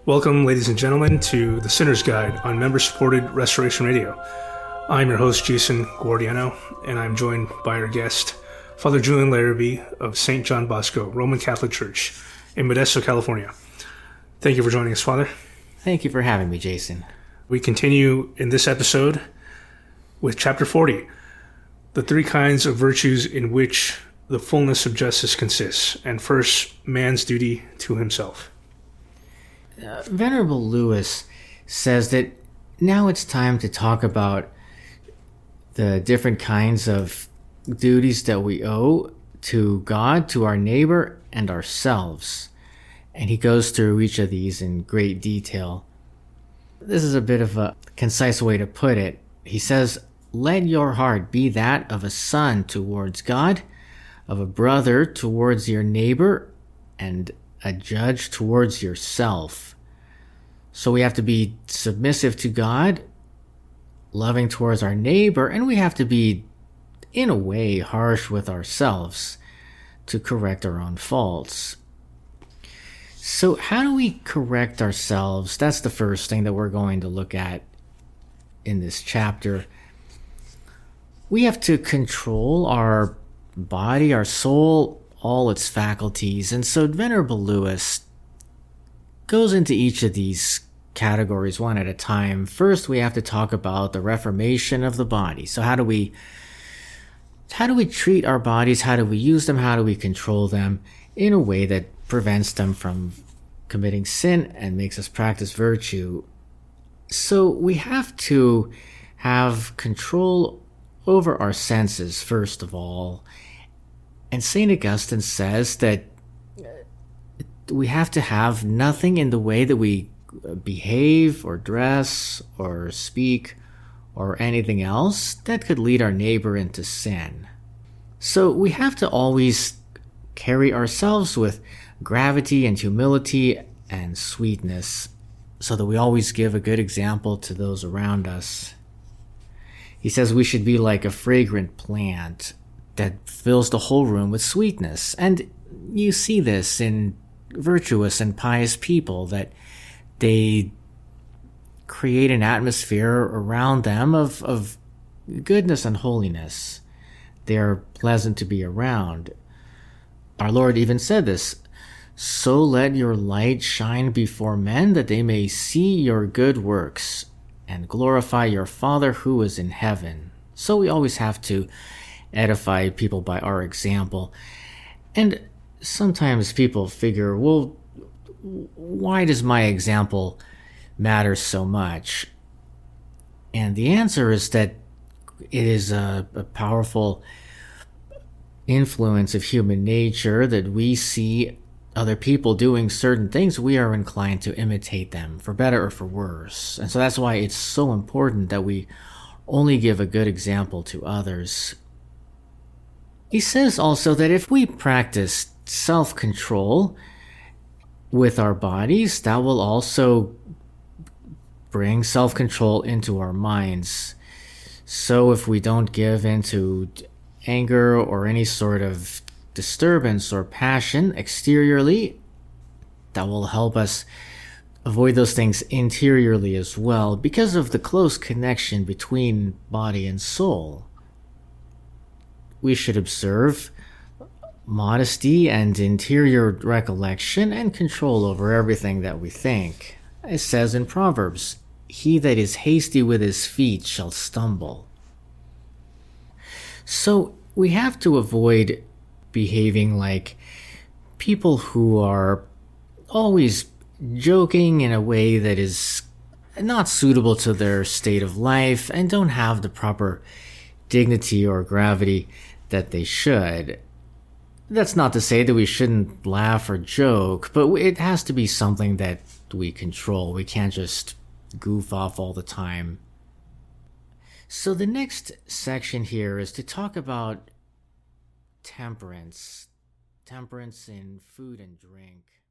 Welcome, ladies and gentlemen, to The Sinner's Guide on member-supported Restoration Radio. I'm your host, Jason Guardiano, and I'm joined by our guest, Father Julian Larrabee of St. John Bosco Roman Catholic Church in Modesto, California. Thank you for joining us, Father. Thank you for having me, Jason. We continue in this episode with Chapter 40, the three kinds of virtues in which the fullness of justice consists, and first, man's duty to himself. Venerable Lewis says that now it's time to talk about the different kinds of duties that we owe to God, to our neighbor, and ourselves. And he goes through each of these in great detail. This is a bit of a concise way to put it. He says, "Let your heart be that of a son towards God, of a brother towards your neighbor, and a judge towards yourself." So we have to be submissive to God, loving towards our neighbor, and we have to be, in a way, harsh with ourselves to correct our own faults. So how do we correct ourselves? That's the first thing that we're going to look at in this chapter. We have to control our body, our soul, all its faculties. And so Venerable Lewis goes into each of these categories one at a time. First, we have to talk about the reformation of the body. So how do we treat our bodies? How do we use them? How do we control them in a way that prevents them from committing sin and makes us practice virtue? So we have to have control over our senses, first of all. And St. Augustine says that we have to have nothing in the way that we behave or dress or speak or anything else that could lead our neighbor into sin. So we have to always carry ourselves with gravity and humility and sweetness so that we always give a good example to those around us. He says we should be like a fragrant plant that fills the whole room with sweetness. And you see this in virtuous and pious people, that they create an atmosphere around them of goodness and holiness. They're pleasant to be around. Our Lord even said this, "So let your light shine before men, that they may see your good works and glorify your Father who is in heaven." So we always have to edify people by our example. And sometimes people figure, well, why does my example matter so much? And the answer is that it is a powerful influence of human nature that we see other people doing certain things, we are inclined to imitate them, for better or for worse. And so that's why it's so important that we only give a good example to others. He says also that if we practice self-control with our bodies, that will also bring self-control into our minds. So if we don't give into anger or any sort of disturbance or passion exteriorly, that will help us avoid those things interiorly as well, because of the close connection between body and soul. We should observe modesty and interior recollection and control over everything that we think. It says in Proverbs, "He that is hasty with his feet shall stumble." So we have to avoid behaving like people who are always joking in a way that is not suitable to their state of life and don't have the proper dignity or gravity that they should. That's not to say that we shouldn't laugh or joke, but it has to be something that we control. We can't just goof off all the time. So the next section here is to talk about temperance in food and drink.